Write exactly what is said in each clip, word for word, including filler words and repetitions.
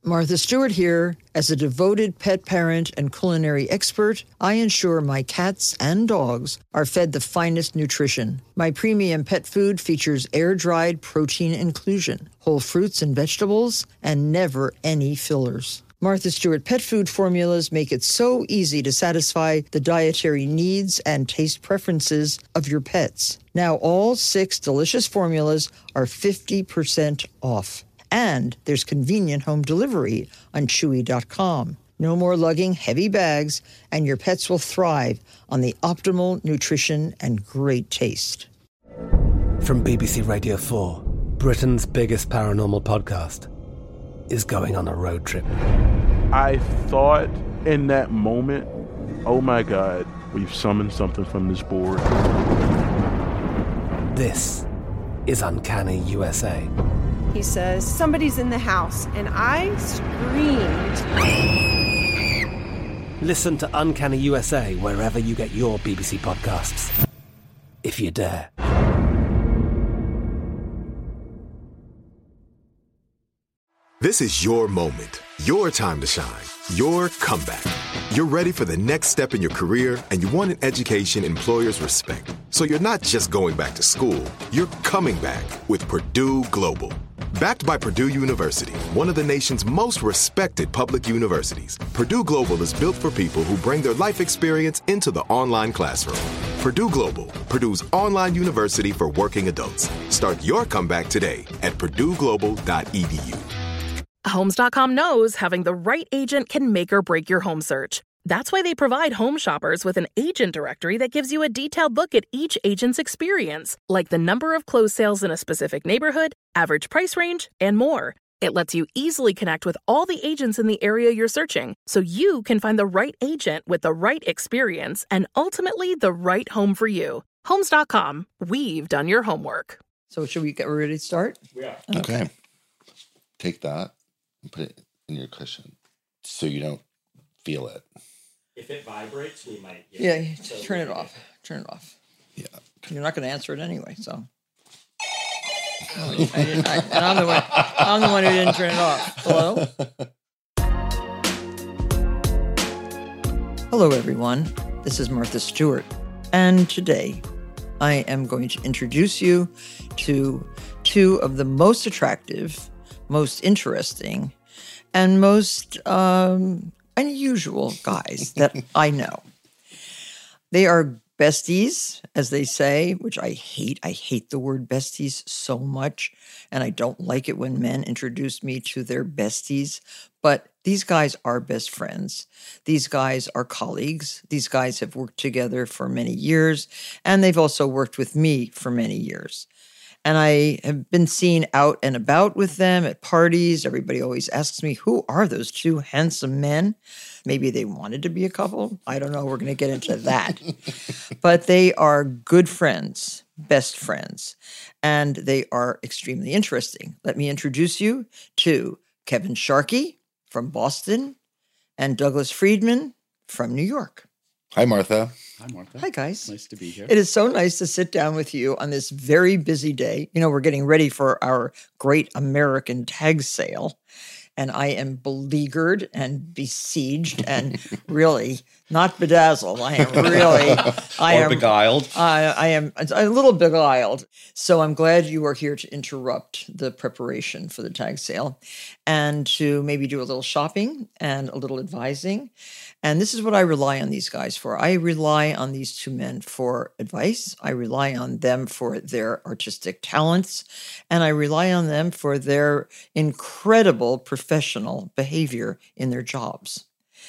Martha Stewart here. As a devoted pet parent and culinary expert, I ensure my cats and dogs are fed the finest nutrition. My premium pet food features air-dried protein inclusion, whole fruits and vegetables, and never any fillers. Martha Stewart pet food formulas make it so easy to satisfy the dietary needs and taste preferences of your pets. Now all six delicious formulas are fifty percent off. And there's convenient home delivery on Chewy dot com. No more lugging heavy bags, and your pets will thrive on the optimal nutrition and great taste. From B B C Radio four, Britain's biggest paranormal podcast is going on a road trip. I thought in that moment, oh my God, we've summoned something from this board. This is Uncanny U S A. He says, somebody's in the house, and I screamed. Listen to Uncanny U S A wherever you get your B B C podcasts, if you dare. This is your moment, your time to shine, your comeback. You're ready for the next step in your career, and you want an education employers respect. So you're not just going back to school, you're coming back with Purdue Global. Backed by Purdue University, one of the nation's most respected public universities, Purdue Global is built for people who bring their life experience into the online classroom. Purdue Global, Purdue's online university for working adults. Start your comeback today at purdue global dot e d u. Homes dot com knows having the right agent can make or break your home search. That's why they provide home shoppers with an agent directory that gives you a detailed look at each agent's experience, like the number of closed sales in a specific neighborhood, average price range, and more. It lets you easily connect with all the agents in the area you're searching, so you can find the right agent with the right experience and ultimately the right home for you. Homes dot com. We've done your homework. So should we get ready to start? Yeah. Okay. Take that and put it in your cushion so you don't feel it. If it vibrates, we might. Yeah, so turn it off. Turn it off. Yeah. You're not going to answer it anyway, so. I didn't, I, and I'm the one. I'm the one who didn't turn it off. Hello. Hello, everyone. This is Martha Stewart, and today I am going to introduce you to two of the most attractive, most interesting, and most um, unusual guys that I know. They are besties, as they say, which I hate. I hate the word besties so much, and I don't like it when men introduce me to their besties. But these guys are best friends. These guys are colleagues. These guys have worked together for many years, and they've also worked with me for many years. And I have been seen out and about with them at parties. Everybody always asks me, who are those two handsome men? Maybe they wanted to be a couple. I don't know. We're going to get into that. But they are good friends, best friends, and they are extremely interesting. Let me introduce you to Kevin Sharkey from Boston and Douglas Friedman from New York. Hi, Martha. Hi, Martha. Hi, guys. Nice to be here. It is so nice to sit down with you on this very busy day. You know, we're getting ready for our great American tag sale, and I am beleaguered and besieged and really not bedazzled. I am really, I or am beguiled. I, I am a little beguiled. So I'm glad you are here to interrupt the preparation for the tag sale and to maybe do a little shopping and a little advising. And this is what I rely on these guys for. I rely on these two men for advice. I rely on them for their artistic talents. And I rely on them for their incredible professional behavior in their jobs.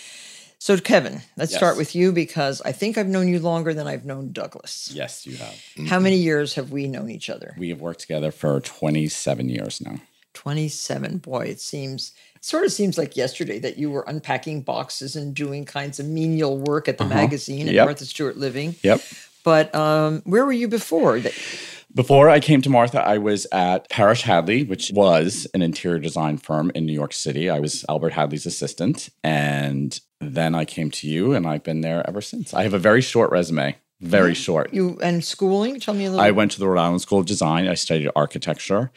So, Kevin, let's Yes. start with you because I think I've known you longer than I've known Douglas. Yes, you have. How many years have we known each other? We have worked together for twenty-seven years now. twenty-seven. Boy, it seems, it sort of seems like yesterday that you were unpacking boxes and doing kinds of menial work at the Uh-huh. magazine at Yep. Martha Stewart Living. Yep. But um, where were you before? That- Before I came to Martha, I was at Parrish Hadley, which was an interior design firm in New York City. I was Albert Hadley's assistant. And then I came to you, and I've been there ever since. I have a very short resume, very short. You and schooling? Tell me a little. I went to the Rhode Island School of Design. I studied architecture.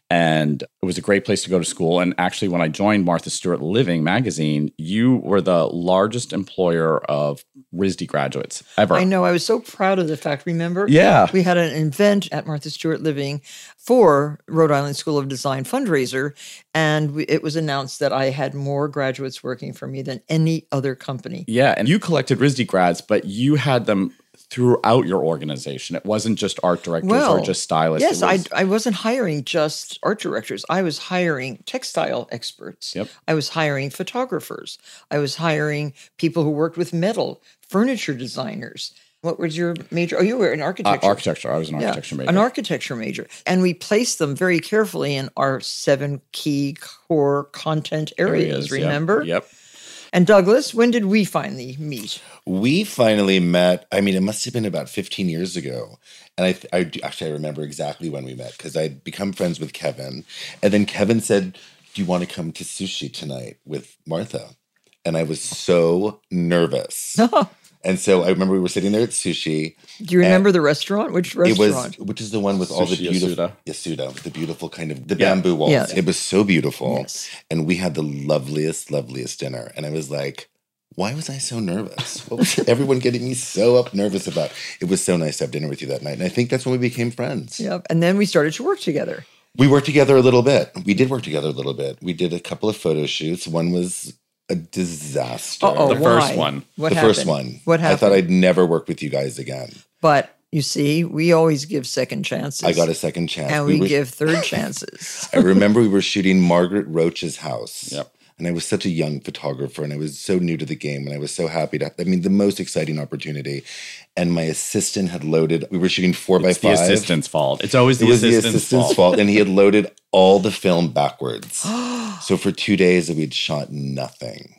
And it was a great place to go to school. And actually, when I joined Martha Stewart Living magazine, you were the largest employer of R I S D graduates ever. I know. I was so proud of the fact. Remember? Yeah. We had an event at Martha Stewart Living for Rhode Island School of Design fundraiser, and we, it was announced that I had more graduates working for me than any other company. Yeah. And you collected R I S D grads, but you had them throughout your organization. It wasn't just art directors Well, or just stylists. Yes, It was- I, I wasn't hiring just art directors. I was hiring textile experts. Yep. I was hiring photographers. I was hiring people who worked with metal, furniture designers. What was your major? Oh, you were an Uh, architecture. architecture. I was an Yeah, architecture major. An architecture major. And we placed them very carefully in our seven key core content areas, Yep, remember? Yep. And Douglas, when did we finally meet? We finally met. I mean, it must have been about fifteen years ago. And I, I do- actually, I remember exactly when we met because I'd become friends with Kevin. And then Kevin said, do you want to come to sushi tonight with Martha? And I was so nervous. And so I remember we were sitting there at sushi. Do you remember the restaurant? Which restaurant? It was, which is the one with all the Sushi beautiful, Yasuda. Yasuda, with the beautiful kind of, the Yeah. bamboo walls. Yeah. It was so beautiful. Yes. And we had the loveliest, loveliest dinner. And I was like, why was I so nervous? What was everyone getting me so up nervous about? It was so nice to have dinner with you that night. And I think that's when we became friends. Yep. And then we started to work together. We worked together a little bit. We did work together a little bit. We did a couple of photo shoots. One was a disaster. Uh-oh, The first why? one. What the happened? first one. What happened? I thought I'd never work with you guys again. But you see, we always give second chances. I got a second chance. And we, were- give third chances. I remember we were shooting Margaret Roach's house. Yep. And I was such a young photographer and I was so new to the game and I was so happy to, I mean, the most exciting opportunity. And my assistant had loaded, we were shooting four by It's the five. assistant's fault. It's always It the was the assistant's, assistant's fault. fault. And he had loaded all the film backwards. So for two days we'd shot nothing.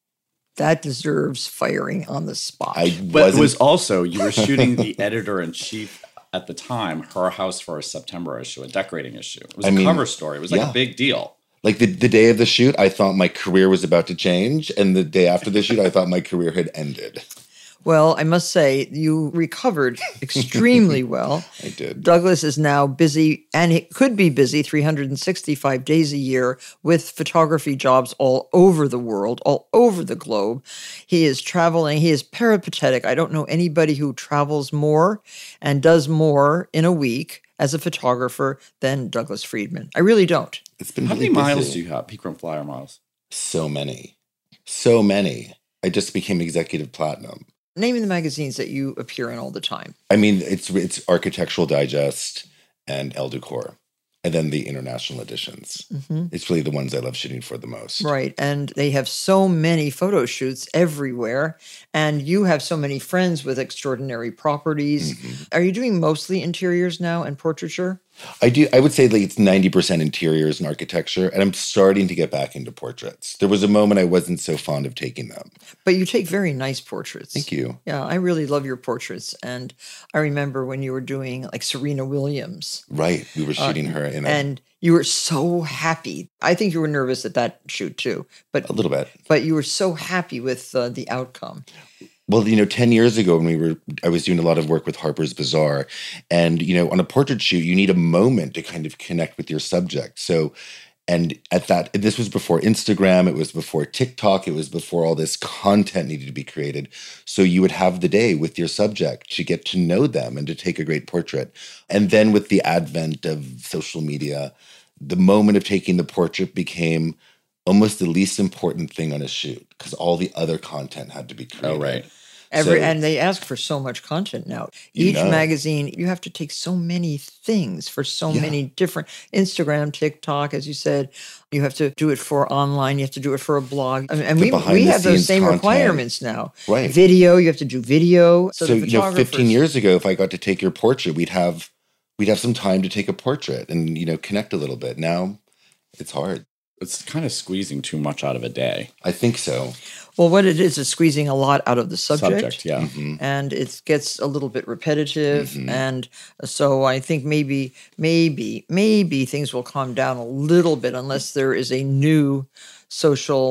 That deserves firing on the spot. I But wasn't, it was also, you were shooting the editor-in-chief at the time, her house for a September issue, a decorating issue. It was I a mean, cover story. It was like yeah. a big deal. like the, the day of the shoot, I thought my career was about to change. And the day after the shoot, I thought my career had ended. Well, I must say, you recovered extremely well. I did. Douglas is now busy, and he could be busy three hundred sixty-five days a year with photography jobs all over the world, all over the globe. He is traveling. He is peripatetic. I don't know anybody who travels more and does more in a week as a photographer than Douglas Friedman. I really don't. It's been How really many miles busy. do you have? Peak Run Flyer miles. So many. So many. I just became executive platinum. Name the magazines that you appear in all the time. I mean, it's it's Architectural Digest and Elle Decor, and then the international editions. Mm-hmm. It's really the ones I love shooting for the most. Right. And they have so many photo shoots everywhere. And you have so many friends with extraordinary properties. Mm-hmm. Are you doing mostly interiors now and portraiture? I do. I would say like it's ninety percent interiors and architecture, and I'm starting to get back into portraits. There was a moment I wasn't so fond of taking them. But you take very nice portraits. Thank you. Yeah, I really love your portraits. And I remember when you were doing like Serena Williams. Right. We were shooting her in a, And you were so happy. I think you were nervous at that shoot too. But a little bit. but you were so happy with uh, the outcome. Well, you know, ten years ago when we were, I was doing a lot of work with Harper's Bazaar. And, you know, on a portrait shoot, you need a moment to kind of connect with your subject. So, and at that, this was before Instagram, it was before TikTok, it was before all this content needed to be created. So you would have the day with your subject to get to know them and to take a great portrait. And then with the advent of social media, the moment of taking the portrait became almost the least important thing on a shoot because all the other content had to be created. Oh, right. Every, So- and they ask for so much content now. You Each know. magazine, you have to take so many things for so Yeah. many different Instagram, TikTok, as you said. You have to do it for online. You have to do it for a blog. I mean, and The we, behind we the have those scenes same content. requirements now. Right. Video, you have to do video. So, So, the you know, fifteen photographers- years ago, if I got to take your portrait, we'd have we'd have some time to take a portrait and, you know, connect a little bit. Now it's hard. It's kind of squeezing too much out of a day. I think so. Well, what it is is squeezing a lot out of the subject. Subject, yeah. Mm-hmm. And it gets a little bit repetitive. And so I think maybe, maybe, maybe things will calm down a little bit unless there is a new social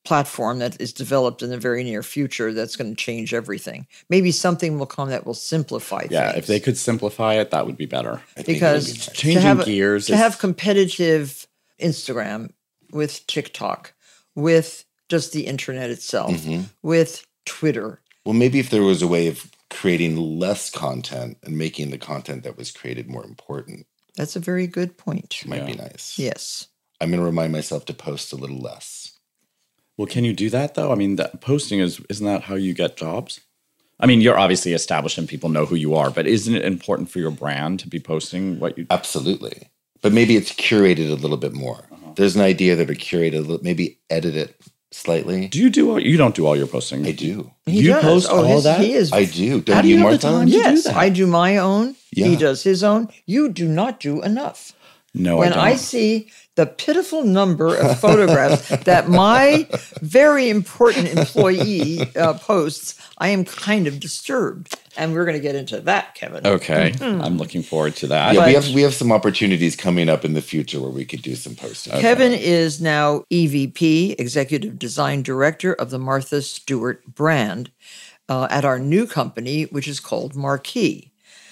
platform that is developed in the very near future that's going to change everything. Maybe something will come that will simplify Yeah, things. if they could simplify it, that would be better. I think it Because would be nice. Changing to have, gears to is- have competitive Instagram with TikTok, with just the internet itself, Mhm. with Twitter. Well, maybe if there was a way of creating less content and making the content that was created more important, That's a very good point. it might Yeah. be nice. Yes. I'm going to remind myself to post a little less. Well, can you do that though? I mean, that posting is isn't that how you get jobs? I mean, you're obviously established and people know who you are, but isn't it important for your brand to be posting what you? Absolutely. But maybe it's curated a little bit more. Uh-huh. There's an idea that are curated, a little- maybe edit it slightly. Do you do all? You don't do all your posting. I do. He You does. post oh, all his, that? He is. I do. Don't How do you, you have the Martha? time to do yes, that? I do my own. Yeah. He does his own. You do not do enough. No, when I I, don't. see the pitiful number of photographs that my very important employee uh, posts, I am kind of disturbed. And we're going to get into that, Kevin. Okay, I'm looking forward to that. Yeah, we But- have we have some opportunities coming up in the future where we could do some posting. Kevin is now E V P, Executive Design Director of the Martha Stewart brand uh, at our new company, which is called Marquee.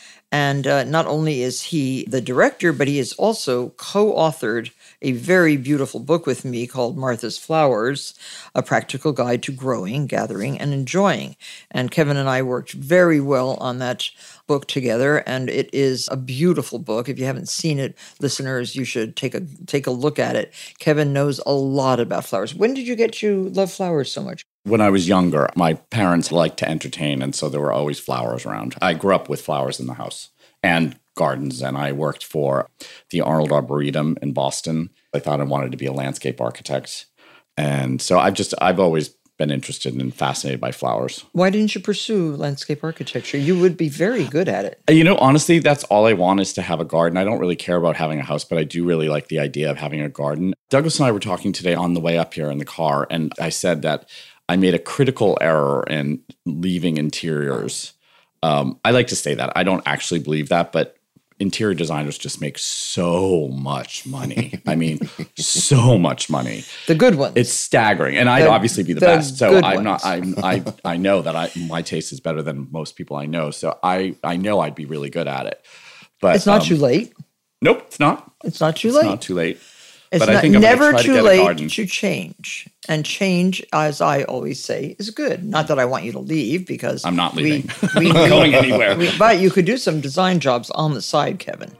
And uh, not only is he the director, but he has also co-authored a very beautiful book with me called Martha's Flowers, A Practical Guide to Growing, Gathering, and Enjoying. And Kevin and I worked very well on that book together, and it is a beautiful book. If you haven't seen it, listeners, you should take a take a look at it. Kevin knows a lot about flowers. When did you get to love flowers so much? When I was younger, my parents liked to entertain, and so there were always flowers around. I grew up with flowers in the house and gardens, and I worked for the Arnold Arboretum in Boston. I thought I wanted to be a landscape architect. And so I've just, I've always been interested and fascinated by flowers. Why didn't you pursue landscape architecture? You would be very good at it. You know, honestly, that's all I want is to have a garden. I don't really care about having a house, but I do really like the idea of having a garden. Douglas and I were talking today on the way up here in the car, and I said that I made a critical error in leaving interiors. Um, I like to say that. I don't actually believe that, but interior designers just make so much money. I mean, so much money. The good ones. It's staggering. And I'd The- obviously be the, the best. So good I'm not, ones. I'm, I, I know that I, my taste is better than most people I know. So I, I know I'd be really good at it. But it's not um, too late. Nope, it's not. It's not too It's late. not too late. It's but I not, think I'm gonna never try to too get a late garden. to change. And change, as I always say, is good. Not that I want you to leave, because I'm not we- leaving. We, I'm not going anywhere. we- but you could do some design jobs on the side, Kevin.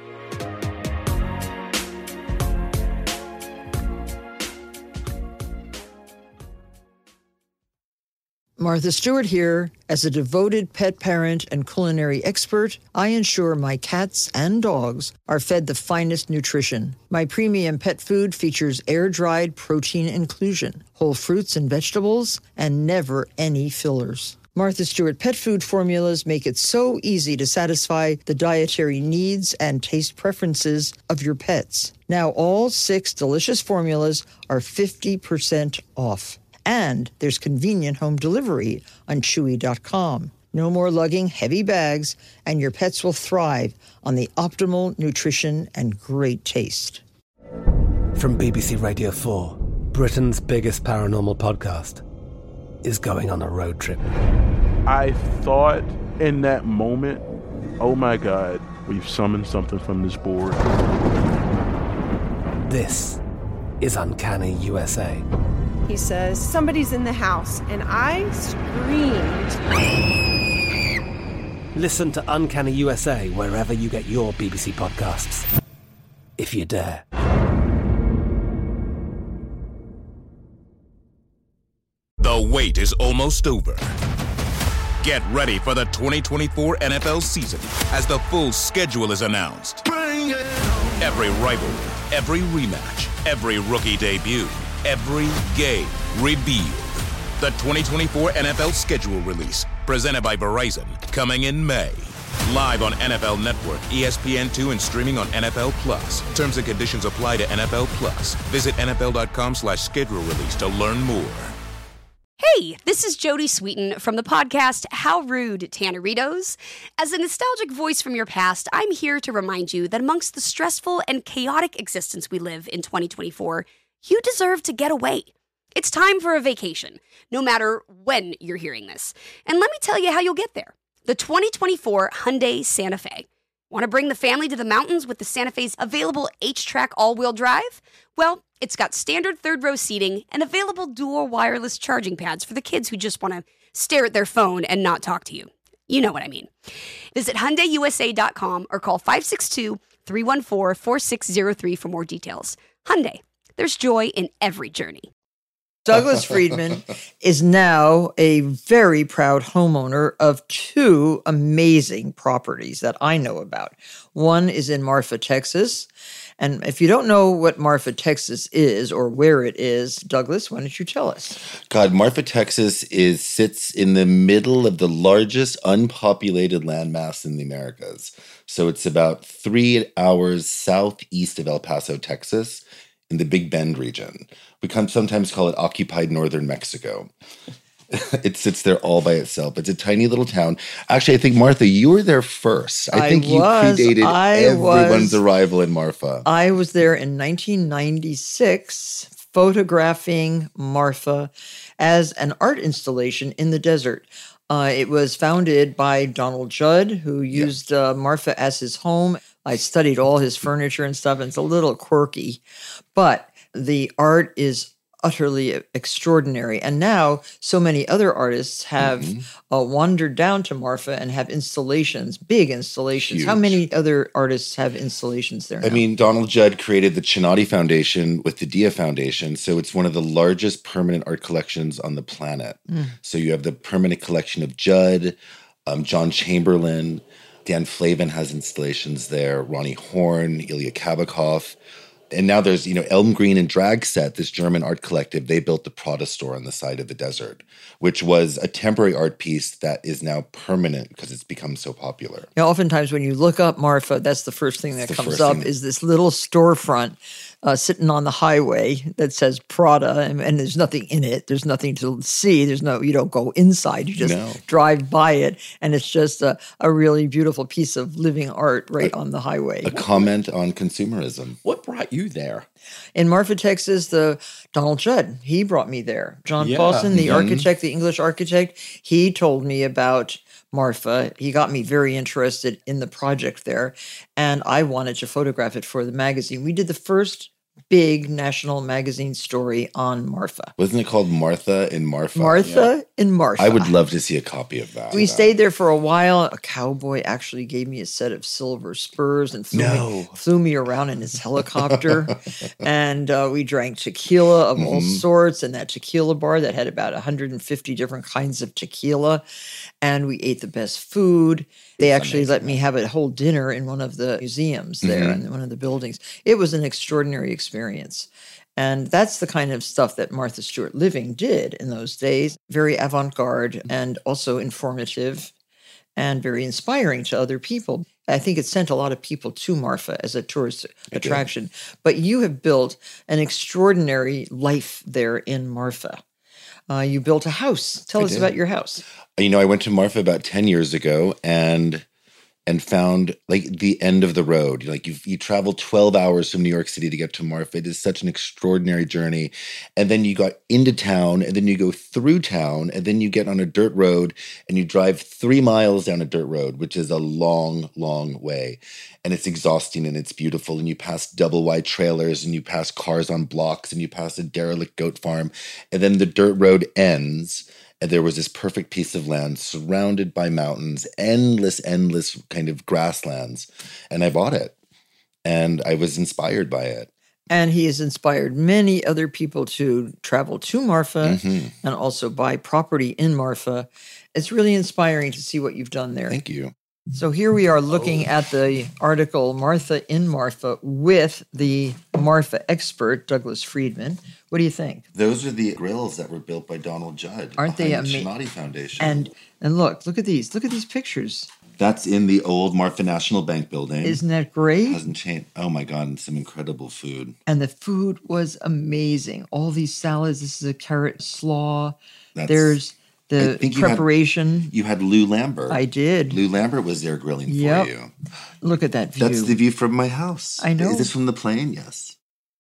Martha Stewart here. As a devoted pet parent and culinary expert, I ensure my cats and dogs are fed the finest nutrition. My premium pet food features air-dried protein inclusion, whole fruits and vegetables, and never any fillers. Martha Stewart pet food formulas make it so easy to satisfy the dietary needs and taste preferences of your pets. Now all six delicious formulas are fifty percent off. And there's convenient home delivery on chewy dot com. No more lugging heavy bags, and your pets will thrive on the optimal nutrition and great taste. From B B C Radio four, Britain's biggest paranormal podcast is going on a road trip. I thought in that moment, oh my God, we've summoned something from this board. This is Uncanny U S A. He says, somebody's in the house, and I screamed. Listen to Uncanny U S A wherever you get your B B C podcasts, if you dare. The wait is almost over. Get ready for the twenty twenty-four N F L season as the full schedule is announced. Every rivalry, every rematch, every rookie debut, every game revealed. The twenty twenty-four N F L schedule release, presented by Verizon, coming in May. Live on N F L Network, E S P N two, and streaming on N F L Plus. Terms and conditions apply to N F L Plus. Visit N F L dot com slash schedule release to learn more. Hey, this is Jodie Sweetin from the podcast How Rude, Tanneritos. As a nostalgic voice from your past, I'm here to remind you that amongst the stressful and chaotic existence we live in twenty twenty-four, you deserve to get away. It's time for a vacation, no matter when you're hearing this. And let me tell you how you'll get there. The twenty twenty-four Hyundai Santa Fe. Want to bring the family to the mountains with the Santa Fe's available H-Track all-wheel drive? Well, it's got standard third-row seating and available dual wireless charging pads for the kids who just want to stare at their phone and not talk to you. You know what I mean. Visit Hyundai U S A dot com or call five six two, three one four, four six zero three for more details. Hyundai, there's joy in every journey. Douglas Friedman is now a very proud homeowner of two amazing properties that I know about. One is in Marfa, Texas. And if you don't know what Marfa, Texas is or where it is, Douglas, why don't you tell us? God, Marfa, Texas is sits in the middle of the largest unpopulated landmass in the Americas. So it's about three hours southeast of El Paso, Texas, in the Big Bend region. We can sometimes call it occupied northern Mexico. It sits there all by itself. It's a tiny little town. Actually, I think, Martha, you were there first. I, I think you was, predated I everyone's was, arrival in Marfa. I was there in nineteen ninety-six, photographing Marfa as an art installation in the desert. Uh, it was founded by Donald Judd, who used uh, Marfa as his home. I studied all his furniture and stuff, and it's a little quirky, but the art is utterly extraordinary. And now so many other artists have mm-hmm. uh, wandered down to Marfa and have installations, big installations. Huge. How many other artists have installations there now? I mean, Donald Judd created the Chinati Foundation with the Dia Foundation. So it's one of the largest permanent art collections on the planet. Mm. So you have the permanent collection of Judd, um, John Chamberlain, Dan Flavin has installations there, Ronnie Horn, Ilya Kabakov. And now there's, you know, Elm Green and Dragset, this German art collective. They built the Prada store on the side of the desert, which was a temporary art piece that is now permanent because it's become so popular. You know, oftentimes when you look up Marfa, that's the first thing that comes up is this little storefront uh, sitting on the highway that says Prada, and, and there's nothing in it. There's nothing to see. There's no, you don't go inside. You just no. drive by it, and it's just a, a really beautiful piece of living art right a, on the highway. A comment on consumerism. What brought you there? In Marfa, Texas, the Donald Judd, he brought me there. John yeah. Paulson, the mm-hmm. architect, the English architect, he told me about Marfa. He got me very interested in the project there, and I wanted to photograph it for the magazine. We did the first big national magazine story on Marfa. Wasn't it called Martha in Marfa? Martha yeah. in Marfa. I would love to see a copy of that. We stayed there for a while. A cowboy actually gave me a set of silver spurs and flew, no. me, flew me around in his helicopter. and uh, we drank tequila of mm-hmm. all sorts in that tequila bar that had about one hundred fifty different kinds of tequila. And we ate the best food. They That's actually amazing. Let me have a whole dinner in one of the museums there mm-hmm. in one of the buildings. It was an extraordinary experience. And that's the kind of stuff that Martha Stewart Living did in those days. Very avant-garde and also informative and very inspiring to other people. I think it sent a lot of people to Marfa as a tourist it attraction. Did. But you have built an extraordinary life there in Marfa. Uh, you built a house. Tell I us did. about your house. You know, I went to Marfa about ten years ago and and found like the end of the road. Like you you travel twelve hours from New York City to get to Marfa. It is such an extraordinary journey. And then you got into town and then you go through town and then you get on a dirt road and you drive three miles down a dirt road, which is a long, long way. And it's exhausting and it's beautiful. And you pass double wide trailers and you pass cars on blocks and you pass a derelict goat farm. And then the dirt road ends. And there was this perfect piece of land surrounded by mountains, endless, endless kind of grasslands. And I bought it. And I was inspired by it. And he has inspired many other people to travel to Marfa mm-hmm. and also buy property in Marfa. It's really inspiring to see what you've done there. Thank you. So here we are looking oh. at the article, Martha in Marfa, with the Marfa expert, Douglas Friedman. What do you think? Those are the grills that were built by Donald Judd. Aren't they amazing? The Chinati Foundation. And and look, look at these. Look at these pictures. That's in the old Marfa National Bank building. Isn't that great? It hasn't changed. Oh my God, and some incredible food. And the food was amazing. All these salads. This is a carrot slaw. That's, There's the you preparation. Had, you had Lou Lambert. I did. Lou Lambert was there grilling yep. for you. Look at that view. That's the view from my house. I know. Is this from the plane? Yes.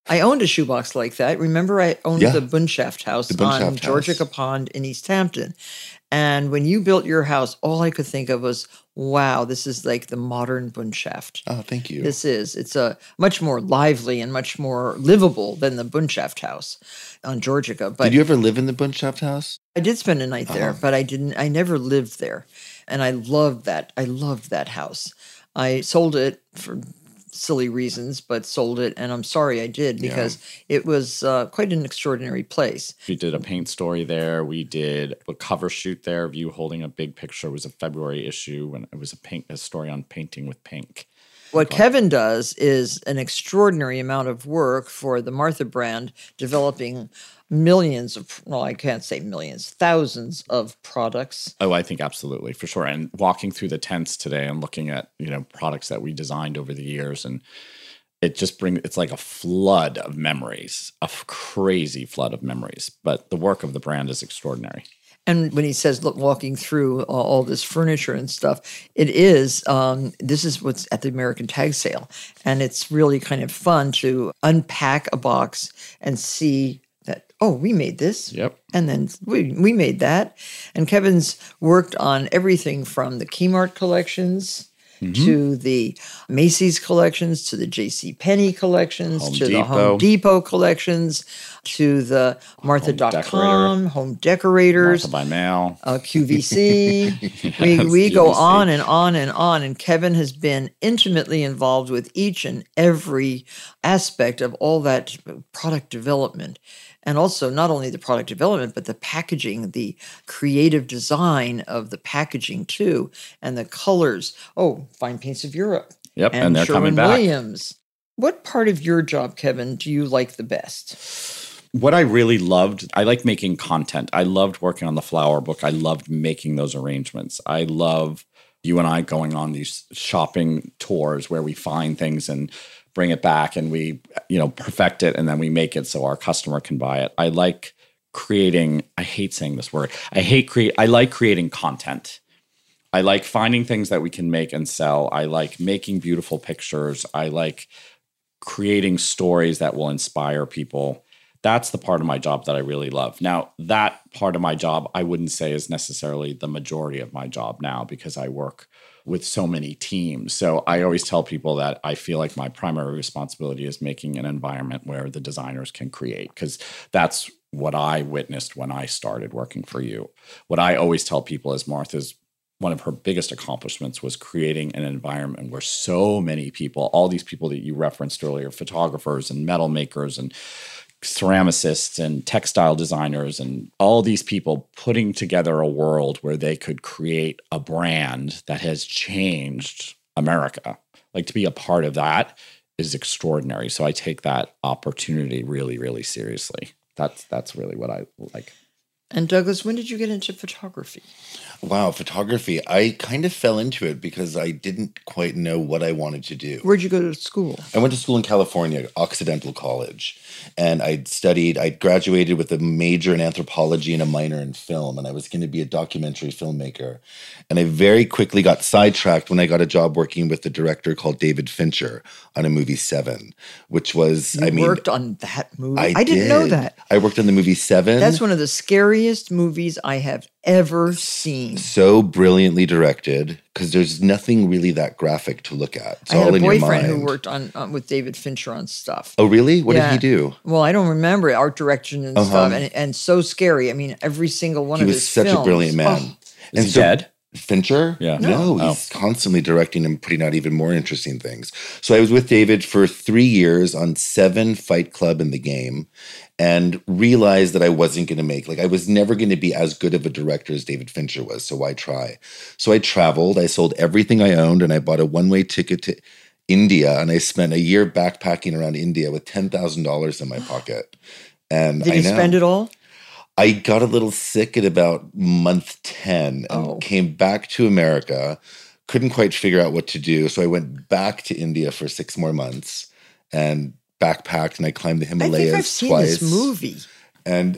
I owned a shoebox like that. Remember, I owned Yeah. the Bunshaft house The Bunshaft on house. Georgica Pond in East Hampton. And when you built your house, all I could think of was, wow, this is like the modern Bunshaft. Oh, thank you. This is. It's a much more lively and much more livable than the Bunshaft house on Georgica. But Did you ever live in the Bunshaft house? I did spend a night there, Uh-huh. but I didn't. I never lived there, and I loved that. I loved that house. I sold it for silly reasons, but sold it, and I'm sorry I did because it was uh, quite an extraordinary place. We did a paint story there. We did a cover shoot there of you holding a big picture. It was a February issue, and it was a paint a story on painting with pink. What Kevin does is an extraordinary amount of work for the Martha brand, developing millions of, well, I can't say millions, thousands of products. Oh, I think absolutely, for sure. And walking through the tents today and looking at, you know, products that we designed over the years, and it just brings, it's like a flood of memories, a f- crazy flood of memories. But the work of the brand is extraordinary. And when he says, look, walking through all, all this furniture and stuff, it is, um, this is what's at the American Tag Sale. And it's really kind of fun to unpack a box and see that, oh, we made this. Yep. And then we, we made that. And Kevin's worked on everything from the Kmart collections Mm-hmm. to the Macy's collections, to the JCPenney collections, Home to the Depot. Home Depot collections, to the Martha dot com, Home Decorators, Martha by mail. uh, Q V C. we Yes, we go Q V C. on and on and on. And Kevin has been intimately involved with each and every aspect of all that product development. And also not only the product development, but the packaging, the creative design of the packaging too, and the colors. Oh, Fine Paints of Europe. Yep, and they're coming back. Sherwin-Williams. What part of your job, Kevin, do you like the best? What I really loved, I like making content. I loved working on the flower book. I loved making those arrangements. I love you and I going on these shopping tours where we find things and bring it back and we, you know, perfect it and then we make it so our customer can buy it. I like creating, I hate saying this word. I hate create, I like creating content. I like finding things that we can make and sell. I like making beautiful pictures. I like creating stories that will inspire people. That's the part of my job that I really love. Now, that part of my job, I wouldn't say is necessarily the majority of my job now because I work with so many teams. So I always tell people that I feel like my primary responsibility is making an environment where the designers can create, because that's what I witnessed when I started working for you. What I always tell people is Martha's one of her biggest accomplishments was creating an environment where so many people, all these people that you referenced earlier, photographers and metal makers and ceramicists and textile designers and all these people putting together a world where they could create a brand that has changed America. Like, to be a part of that is extraordinary. So I take that opportunity really, really seriously. That's that's really what I like. And Douglas, when did you get into photography? Wow, photography. I kind of fell into it because I didn't quite know what I wanted to do. Where'd you go to school? I went to school in California, Occidental College, and I studied, I graduated with a major in anthropology and a minor in film, and I was going to be a documentary filmmaker. And I very quickly got sidetracked when I got a job working with a director called David Fincher on a movie Seven, which was, You I mean... worked on that movie? I, I didn't did. know that. I worked on the movie Seven. That's one of the scariest movies I have ever seen. So brilliantly directed, because there's nothing really that graphic to look at. It's I had all a in your boyfriend mind. who worked on uh, with David Fincher on stuff. Oh, really? What Yeah. did he do? Well, I don't remember art direction and Uh-huh. stuff, and, and so scary. I mean, every single one He of was his such films. a brilliant man. Oh, Is he dead? Fincher? Yeah. No, No. he's constantly directing and putting out even more interesting things. So I was with David for three years on seven Fight Club in the game and realized that I wasn't going to make, like I was never going to be as good of a director as David Fincher was. So why try? So I traveled, I sold everything I owned, and I bought a one-way ticket to India, and I spent a year backpacking around India with ten thousand dollars in my pocket. And did I you know. spend it all? I got a little sick at about month ten and Oh. came back to America. Couldn't quite figure out what to do. So I went back to India for six more months and backpacked, and I climbed the I Himalayas think I've seen twice. this movie. And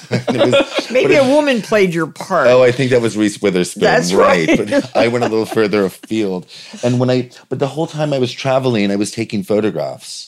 it was, Maybe but a woman played your part. Oh, I think that was Reese Witherspoon. That's right. But I went a little further afield. And when I, but the whole time I was traveling, I was taking photographs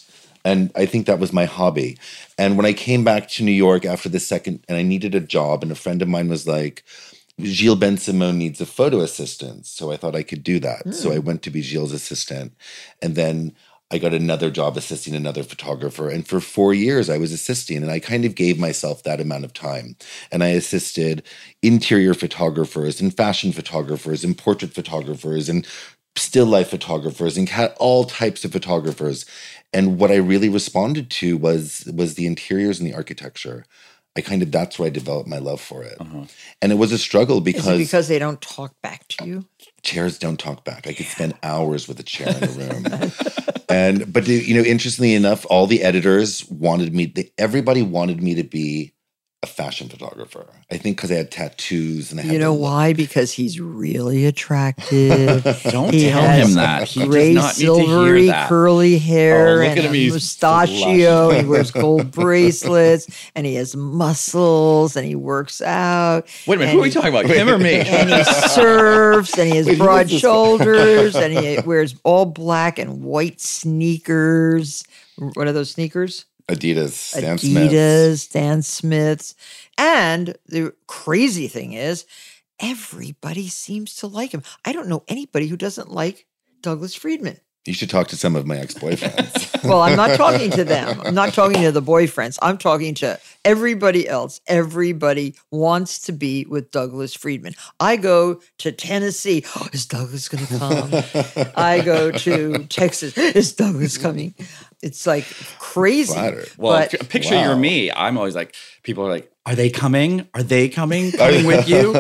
And I think that was my hobby. And when I came back to New York after the second, and I needed a job, and a friend of mine was like, Gilles Ben-Simon needs a photo assistant. So I thought I could do that. Mm. So I went to be Gilles' assistant. And then I got another job assisting another photographer. And for four years, I was assisting. And I kind of gave myself that amount of time. And I assisted interior photographers and fashion photographers and portrait photographers and still life photographers and all types of photographers. And what I really responded to was, was the interiors and the architecture. I kind of, that's where I developed my love for it. Uh-huh. And it was a struggle because... Is it because they don't talk back to you? Chairs don't talk back. I could spend hours with a chair in a room. and, but, you know, interestingly enough, all the editors wanted me, they, everybody wanted me to be a fashion photographer. I think because I had tattoos and I had You know the why? Because he's really attractive. Don't he tell has him that. He gray, does not need to silvery, hear that. curly hair Oh, look and at him. a He's mustachio. blushing. He wears gold bracelets and he has muscles and he works out. Wait a minute, and who are we he- talking about? Him or me? And he surfs and he has Wait, who broad is this? shoulders and he wears all black and white sneakers. What are those sneakers? Adidas, Stan Smith. Adidas, Stan Smiths. And the crazy thing is, everybody seems to like him. I don't know anybody who doesn't like Douglas Friedman. You should talk to some of my ex-boyfriends. Well, I'm not talking to them. I'm not talking to the boyfriends. I'm talking to everybody else. Everybody wants to be with Douglas Friedman. I go to Tennessee. Oh, is Douglas going to come? I go to Texas. Is Douglas coming? It's like crazy. Flattered. Well, But- p- picture Wow. you're me. I'm always like, people are like, are they coming? Are they coming? Coming with you?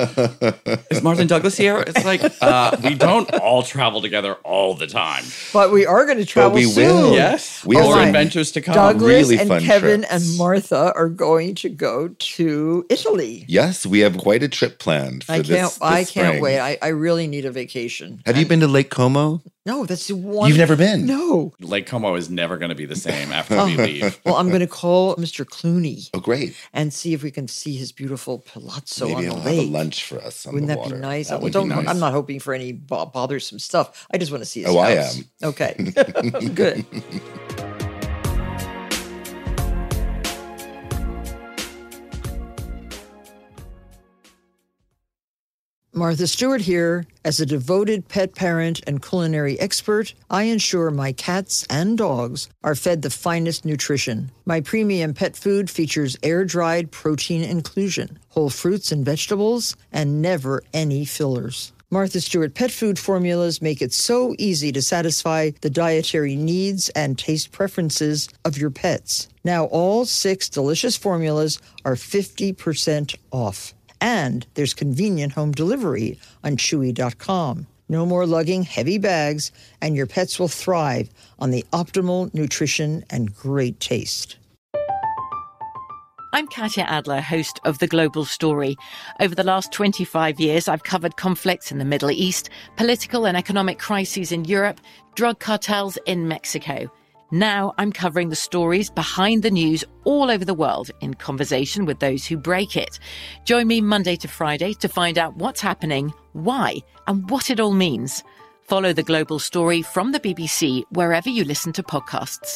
Is Martin Douglas here? It's like, uh, we don't all travel together all the time. But we are going to travel we soon. will. Yes. We We have More some adventures to come. Douglas really and fun Kevin trips. and Martha are going to go to Italy. Yes, we have quite a trip planned for I this, can't. this I can't spring. wait. I, I really need a vacation. Have you been to Lake Como? No, that's the one. You've never been? No. Lake Como is never going to be the same after we leave. Well, I'm going to call Mister Clooney Oh, great. and see if we can see his beautiful palazzo Maybe on he'll the have a lake. lunch for us on Wouldn't the that water. be nice? That I would don't, be nice. I'm not hoping for any bo- bothersome stuff. I just want to see his Oh, I house. am. Okay. Good. Martha Stewart here. As a devoted pet parent and culinary expert, I ensure my cats and dogs are fed the finest nutrition. My premium pet food features air-dried protein inclusion, whole fruits and vegetables, and never any fillers. Martha Stewart pet food formulas make it so easy to satisfy the dietary needs and taste preferences of your pets. Now all six delicious formulas are fifty percent off. And there's convenient home delivery on Chewy dot com. No more lugging heavy bags, and your pets will thrive on the optimal nutrition and great taste. I'm Katya Adler, host of The Global Story. Over the last twenty-five years, I've covered conflicts in the Middle East, political and economic crises in Europe, drug cartels in Mexico. Now I'm covering the stories behind the news all over the world in conversation with those who break it. Join me Monday to Friday to find out what's happening, why, and what it all means. Follow The Global Story from the B B C wherever you listen to podcasts.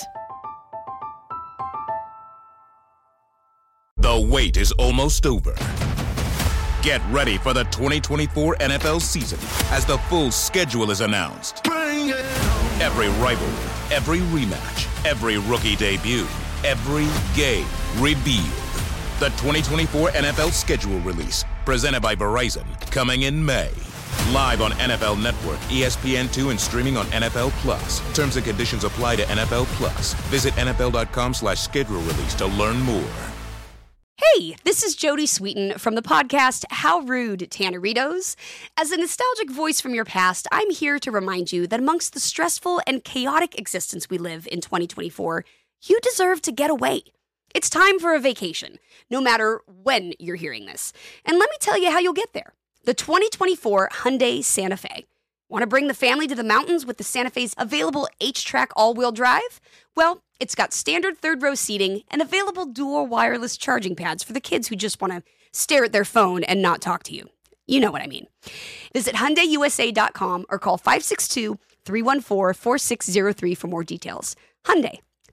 The wait is almost over. Get ready for the twenty twenty-four N F L season as the full schedule is announced. Every rivalry, every rematch, every rookie debut, every game revealed. The twenty twenty-four N F L schedule release, presented by Verizon, coming in May. Live on N F L Network, E S P N two, and streaming on N F L Plus. Terms and conditions apply to N F L Plus. Visit N F L dot com slash schedule release to learn more. Hey, this is Jodie Sweetin from the podcast How Rude, Tanneritos. As a nostalgic voice from your past, I'm here to remind you that amongst the stressful and chaotic existence we live in twenty twenty-four, you deserve to get away. It's time for a vacation, no matter when you're hearing this. And let me tell you how you'll get there. The twenty twenty-four Hyundai Santa Fe. Want to bring the family to the mountains with the Santa Fe's available H-Track all-wheel drive? Well, it's got standard third-row seating and available dual wireless charging pads for the kids who just want to stare at their phone and not talk to you. You know what I mean. Visit Hyundai U S A dot com or call five six two, three one four, four six zero three for more details. Hyundai,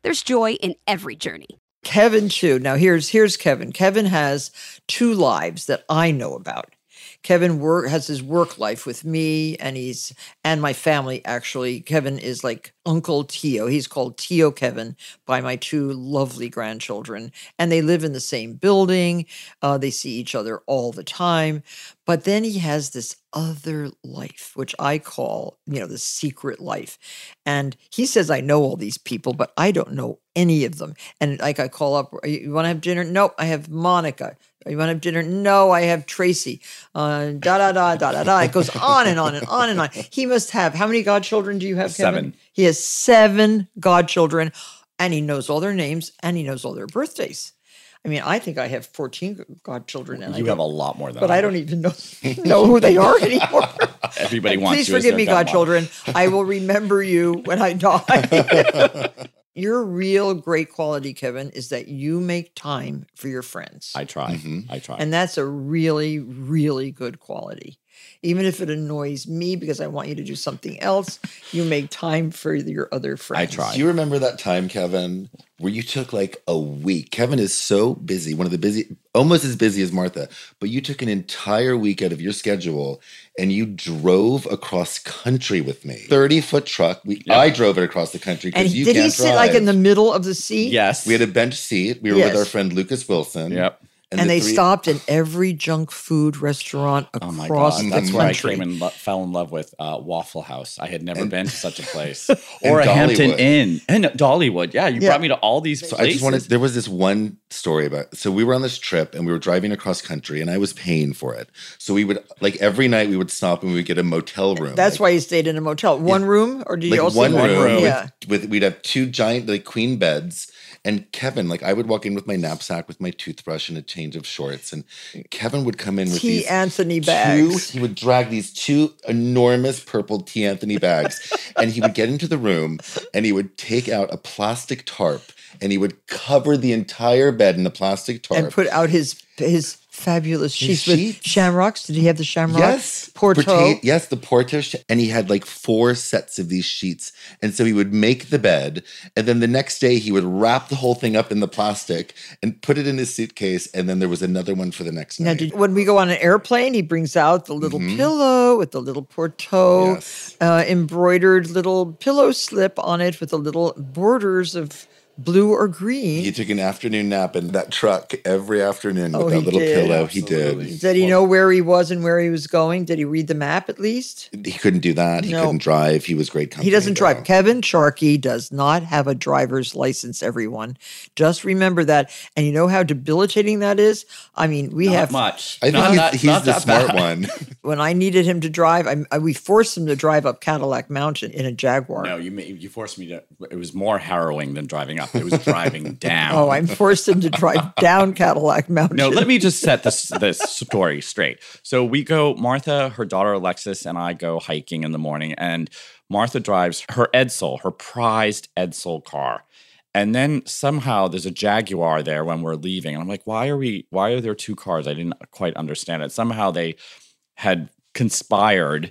There's joy in every journey. Kevin, too. Now, here's here's Kevin. Kevin has two lives that I know about. Kevin work, has his work life with me and he's and my family, actually. Kevin is like Uncle Tio. He's called Tio Kevin by my two lovely grandchildren. And they live in the same building. Uh, they see each other all the time. But then he has this other life, which I call, you know, the secret life. And he says, I know all these people, but I don't know any of them. And like I call up, you want to have dinner? Nope, I have Monica. You want to have dinner? No, I have Tracy. Uh, da, da, da, da, da, da. It goes on and on and on and on. He must have, how many godchildren do you have, Kevin? Seven. He has seven godchildren, and he knows all their names, and he knows all their birthdays. I mean, I think I have fourteen godchildren. And you I have a lot more than But I I don't even know, know who they are anymore. Everybody And wants please you as forgive their me, godmother. godchildren. I will remember you when I die. Your real great quality, Kevin, is that you make time for your friends. I try. I try. And that's a really, really good quality. Even if it annoys me because I want you to do something else, you make time for your other friends. Do you remember that time, Kevin, where you took like a week? Kevin is so busy, one of the busy, almost as busy as Martha, but you took an entire week out of your schedule and you drove across country with me. thirty foot truck. We, Yeah. I drove it across the country And because you did can't he sit drive. like in the middle of the seat? Yes. We had a bench seat. We were Yes. with our friend Lucas Wilson. Yep. And, the they three- stopped in every junk food restaurant Oh my across God. the That's where I country. came and lo- fell in love with uh, Waffle House. I had never And- been to such a place. and Or a Hampton Dollywood. Inn. And Dollywood. Yeah, you Yeah. brought me to all these So places. I just wanted, there was this one story about, so we were on this trip and we were driving across country and I was paying for it. So we would, like every night we would stop and we would get a motel room. That's like, why you stayed in a motel. One room? Or did like you also one One room, room. with, Yeah. with, we'd have two giant like queen beds. And Kevin, like I would walk in with my knapsack with my toothbrush and a change of shorts. And Kevin would come in with T. these Anthony two, bags. he would drag these two enormous purple T. Anthony bags. And he would get into the room and he would take out a plastic tarp and he would cover the entire bed in a plastic tarp. And put out his his fabulous His sheets with sheets. shamrocks. Did he have the shamrock? Yes. Porto. Porta- yes, the Porto. sh- And he had like four sets of these sheets. And so he would make the bed. And then the next day he would wrap the whole thing up in the plastic and put it in his suitcase. And then there was another one for the next Now, night. did, when we go on an airplane, he brings out the little Mhm. pillow with the little Porto, Yes. uh, embroidered little pillow slip on it with the little borders of blue or green. He took an afternoon nap in that truck every afternoon with Oh, that he little did. pillow. Absolutely. He did. Did he know where he was and where he was going? Did he read the map at least? He couldn't do that. He No. couldn't drive. He was great company. He doesn't though. drive. Kevin Sharkey does not have a driver's license, everyone. Just remember that. And you know how debilitating that is? I mean, we Not have much. I think Not he's, that- he's not the that smart bad. one. when I needed him to drive, I, I, we forced him to drive up Cadillac Mountain in a Jaguar. No, you ma- you forced me to. It was more harrowing than driving up. It was driving down. Oh, I forced him to drive down Cadillac Mountain. No, let me just set this this story straight. So we go, Martha, her daughter Alexis, and I go hiking in the morning, and Martha drives her Edsel, her prized Edsel car. And then somehow there's a Jaguar there when we're leaving. And I'm like, why are we, why are there two cars? I didn't quite understand it. Somehow they had conspired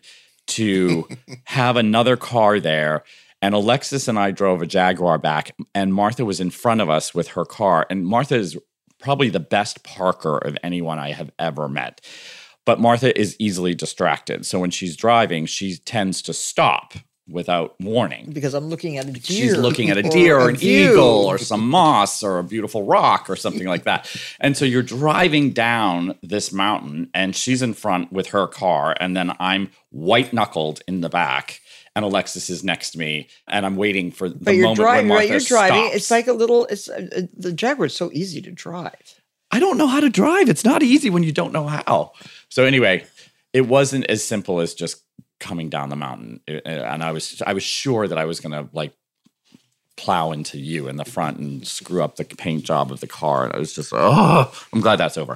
to have another car there. And Alexis and I drove a Jaguar back, and Martha was in front of us with her car. And Martha is probably the best parker of anyone I have ever met. But Martha is easily distracted. So when she's driving, she tends to stop without warning. because I'm looking at a deer. She's looking at a or deer or an view. eagle or some moss or a beautiful rock or something like that. And so you're driving down this mountain and she's in front with her car. And then I'm white knuckled in the back and Alexis is next to me. And I'm waiting for the But you're moment driving, when Martha right? You're driving. stops. It's like a little. It's uh, uh, the Jaguar is so easy to drive. I don't know how to drive. It's not easy when you don't know how. So anyway, it wasn't as simple as just coming down the mountain. It- and I was I was sure that I was going to like plow into you in the front and screw up the paint job of the car. And I was just, oh, I'm glad that's over.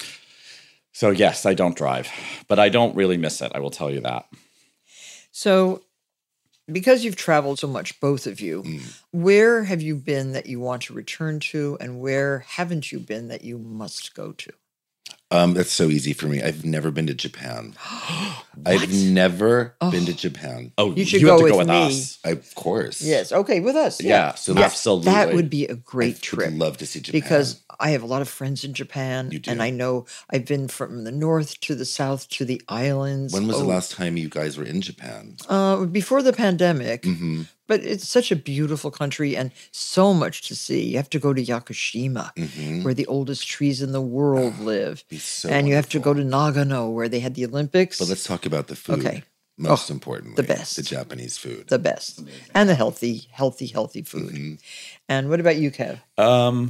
So yes, I don't drive, but I don't really miss it. I will tell you that. So, because you've traveled so much, both of you, Mm. where have you been that you want to return to, and where haven't you been that you must go to? Um, that's so easy for me. I've never been to Japan. I've never Oh. been to Japan. Oh, You should you go have to with go with me. us. I, of course. Yes. Okay, with us. Yeah. Yeah, so Yes, absolutely. That would be a great I trip. would love to see Japan. Because I have a lot of friends in Japan. You do. And I know I've been from the north to the south to the islands. When was Oh, the last time you guys were in Japan? Uh, before the pandemic. Mm-hmm. But it's such a beautiful country and so much to see. You have to go to Yakushima, Mm-hmm. where the oldest trees in the world live. Be so and you have to wonderful. go to Nagano, where they had the Olympics. But let's talk about the food. Okay. Most Oh, importantly, the best. the Japanese food. The best. And the healthy, healthy, healthy food. Mm-hmm. And what about you, Kev? Um,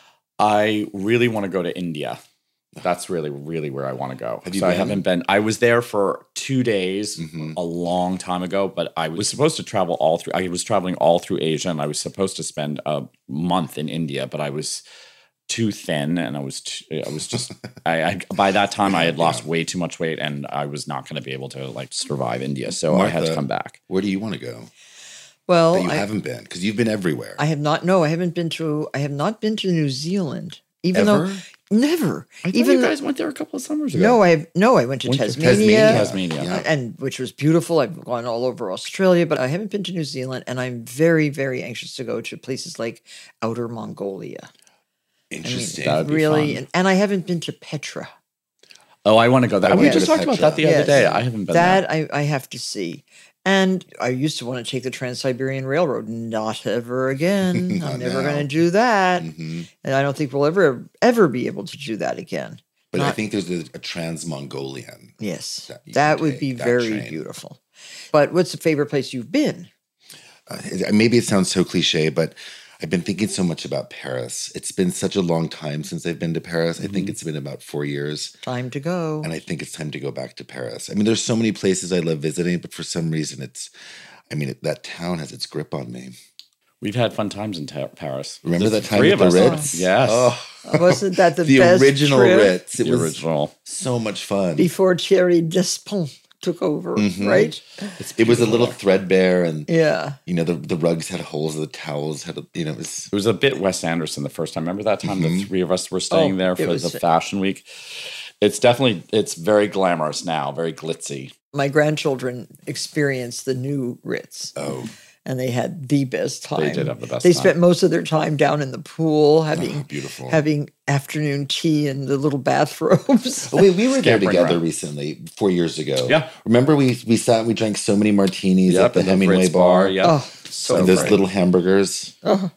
I really want to go to India. That's really, really where I want to go. Have you so I been? haven't been. I was there for two days Mhm. a long time ago, but I was supposed to travel all through. I was traveling all through Asia, and I was supposed to spend a month in India, but I was too thin, and I was, too, I was just. I, I by that time I had lost way too much weight, and I was not going to be able to like survive India. So I had to Martha, come back. Where do you want to go Well, that you I, haven't been? Because you've been everywhere. I have not. No, I haven't been to. I have not been to New Zealand. Even Ever? though never. I thought even you though- guys went there a couple of summers ago. No, I have no. I went to Went to Tasmania, Tasmania. Yeah. and which was beautiful. I've gone all over Australia, but I haven't been to New Zealand, and I'm very, very anxious to go to places like Outer Mongolia. Interesting. That would be Really, fun. and, and I haven't been to Petra. Oh, I want to go there. I We went just to talked about Petra. that the other Yes. day. I haven't been that there. I, I have to see. And I used to want to take the Trans-Siberian Railroad. Not ever again. Not I'm never now. going to do that. hmm And I don't think we'll ever, ever be able to do that again. But I Not- think there's a, a trans-Mongolian. Yes, that you that can would take, be that very train. beautiful. But what's the favorite place you've been? Uh, it- maybe it sounds so cliche, but I've been thinking so much about Paris. It's been such a long time since I've been to Paris. I think it's been about four years. Time to go. And I think it's time to go back to Paris. I mean, there's so many places I love visiting, but for some reason, it's, I mean, it, that town has its grip on me. We've had fun times in ta- Paris. Remember There's that time three at of the us. Ritz? Yes. Oh, Wasn't that the, the best original trip Ritz. It the was original. so much fun. before Thierry Despont took over, Mhm. right? It was a little threadbare, and Yeah. you know the the rugs had holes, the towels had, a, you know, it was It was a bit Wes Anderson the first time. Remember that time Mhm. the three of us were staying Oh, there it for was- the fashion week? It's definitely, it's very glamorous now, very glitzy. My grandchildren experienced the new Ritz. oh And they had the best time. They did have the best They time. spent most of their time down in the pool, having oh, beautiful. having afternoon tea in the little bathrobes. Oh, wait, we were there Scampering together around. recently, four years ago. Yeah. Remember we we sat and we drank so many martinis Yep, at the in Hemingway Ritz bar. Yep. Oh, so and those great. little hamburgers. Oh,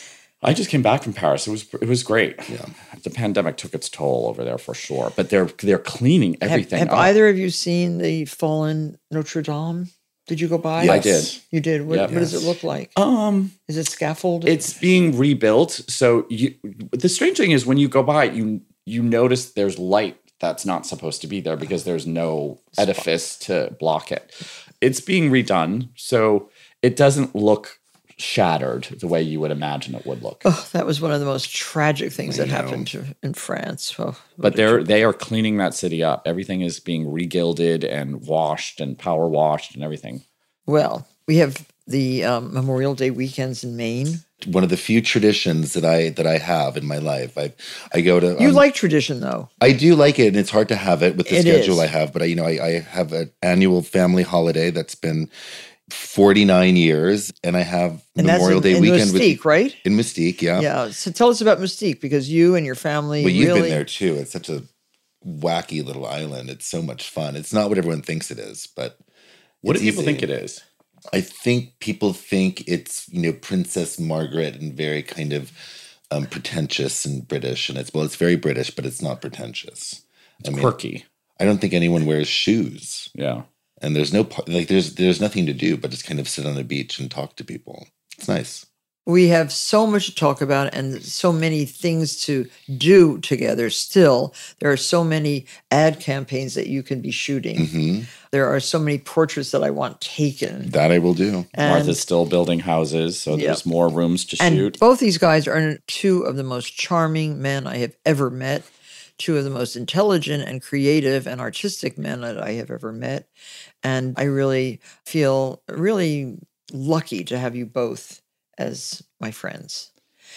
I just came back from Paris. It was it was great. Yeah. The pandemic took its toll over there for sure, but they're they're cleaning have, everything have up. either of you seen the fallen Notre Dame? Did you go by? I Yes. did. You did. What, Yep. what does it look like? Um, Is it scaffolded? it's being rebuilt. So you, the strange thing is when you go by, you you notice there's light that's not supposed to be there because there's no edifice to block it. It's being redone, so it doesn't look shattered the way you would imagine it would look. Oh, that was one of the most tragic things I that know. happened to, in France. Oh, what But a they're tra- they are cleaning that city up. Everything is being regilded and washed and power washed and everything. well, we have the um, Memorial Day weekends in Maine. One of the few traditions that I that I have in my life. I I go to You um, like tradition, though. I do like it, and it's hard to have it with the It schedule is. I have. But I, you know, I, I have an annual family holiday that's been forty-nine years, and I have And Memorial that's in, Day in weekend Mystique, with right? in Mystique. Yeah, Yeah. So tell us about Mystique, because you and your family Well, you've really. been there too. It's such a wacky little island. It's so much fun. It's not what everyone thinks it is, but What it's do people easy. think it is? I think people think it's, you know, Princess Margaret and very kind of um, pretentious and British. And it's, well, it's very British, but it's not pretentious. It's I mean, quirky. I don't think anyone wears shoes. Yeah. And there's no, par- like, there's there's nothing to do but just kind of sit on a beach and talk to people. It's nice. We have so much to talk about and so many things to do together still. There are so many ad campaigns that you can be shooting. hmm There are so many portraits that I want taken. That I will do. And, Martha's still building houses, so there's Yep. more rooms to and shoot. both these guys are two of the most charming men I have ever met, two of the most intelligent and creative and artistic men that I have ever met. And I really feel really lucky to have you both as my friends.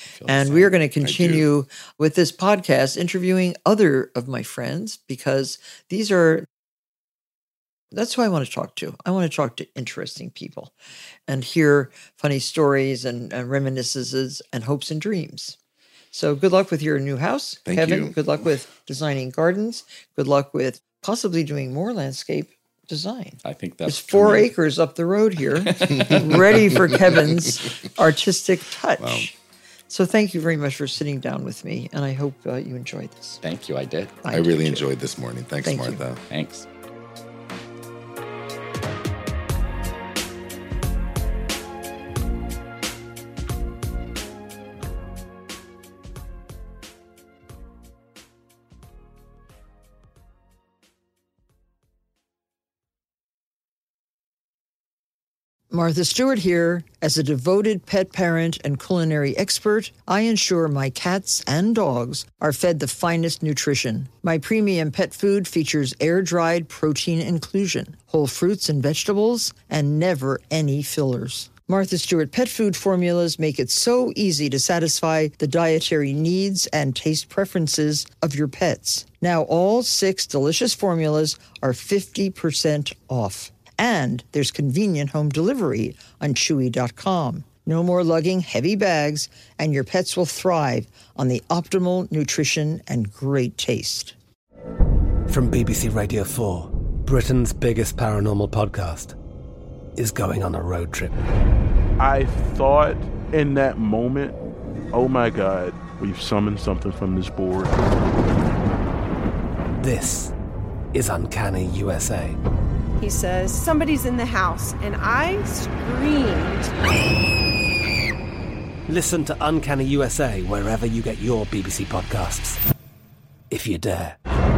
And we are going to continue with this podcast interviewing other of my friends because these are, that's who I want to talk to. I want to talk to interesting people and hear funny stories and, and reminiscences and hopes and dreams. So good luck with your new house, Thank Kevin. you. Good luck with designing gardens. Good luck with possibly doing more landscape design. I think that's There's four coming. acres up the road here, ready for Kevin's artistic touch. Wow. So thank you very much for sitting down with me, and I hope uh, you enjoyed this. Thank you. I did. I, really enjoyed this morning. Thanks, Thank you. Martha. Thanks. Martha Stewart here. As a devoted pet parent and culinary expert, I ensure my cats and dogs are fed the finest nutrition. My premium pet food features air-dried protein inclusion, whole fruits and vegetables, and never any fillers. Martha Stewart pet food formulas make it so easy to satisfy the dietary needs and taste preferences of your pets. Now all six delicious formulas are fifty percent off. And there's convenient home delivery on Chewy dot com. No more lugging heavy bags, and your pets will thrive on the optimal nutrition and great taste. From B B C Radio four, Britain's biggest paranormal podcast is going on a road trip. I thought in that moment, oh my God, we've summoned something from this board. This is Uncanny U S A. He says, somebody's in the house, and I screamed. Listen to Uncanny U S A wherever you get your B B C podcasts, if you dare.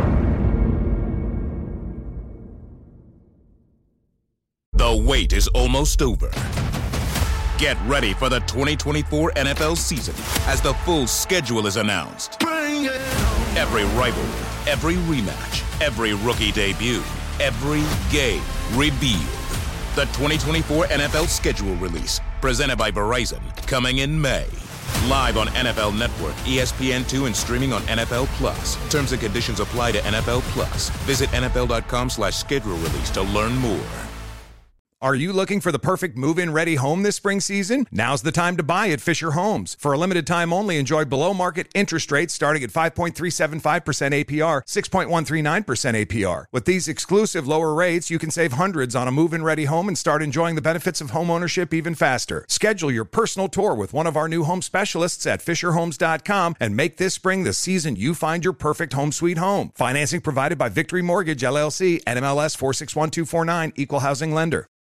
The wait is almost over. Get ready for the twenty twenty-four N F L season as the full schedule is announced. Every rivalry, every rematch, every rookie debut, every game revealed. The twenty twenty-four N F L schedule release, presented by Verizon, coming in May. Live on N F L Network, E S P N two, and streaming on N F L Plus. Terms and conditions apply to N F L Plus. Visit N F L dot com slash schedule release to learn more. Are you looking for the perfect move-in ready home this spring season? Now's the time to buy at Fisher Homes. For a limited time only, enjoy below-market interest rates starting at five point three seven five percent A P R, six point one three nine percent A P R. With these exclusive lower rates, you can save hundreds on a move-in ready home and start enjoying the benefits of home ownership even faster. Schedule your personal tour with one of our new home specialists at Fisher Homes dot com and make this spring the season you find your perfect home sweet home. Financing provided by Victory Mortgage, L L C, N M L S four six one two four nine, Equal Housing Lender.